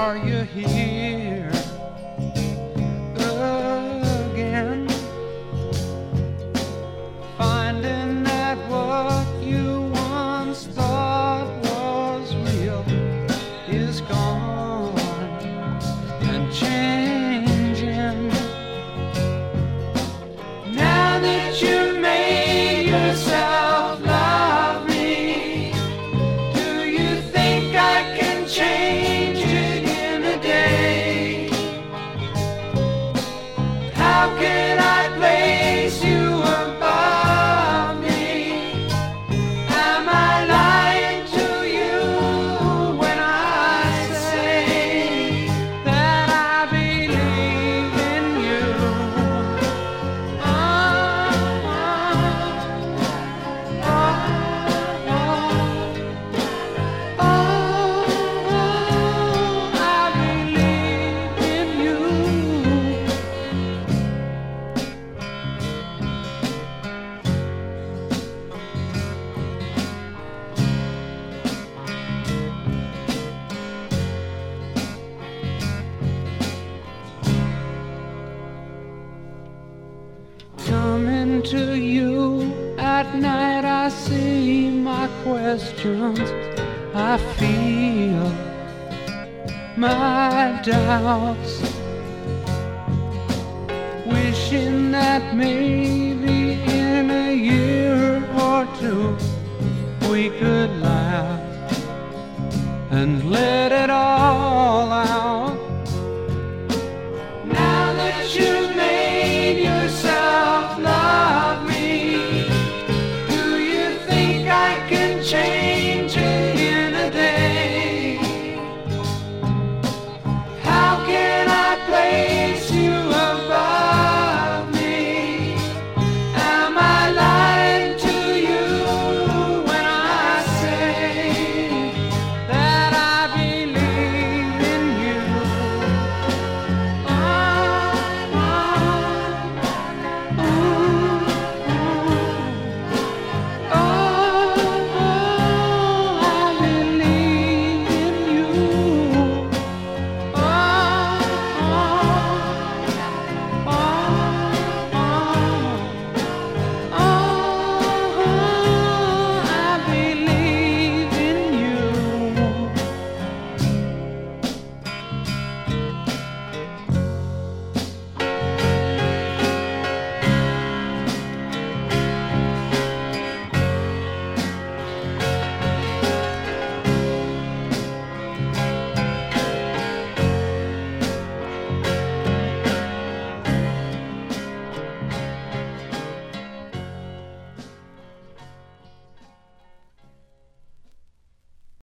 are you here again? Finding that what you once thought was real is gone and changing. Now that you made yourself love me, do you think I can change it in a day? How can I place you above me? Am I lying to you when I say that I believe in you? I believe in you. Coming to you at night, I see my questions, I feel my doubts, wishing that maybe in a year or two we could laugh and let it all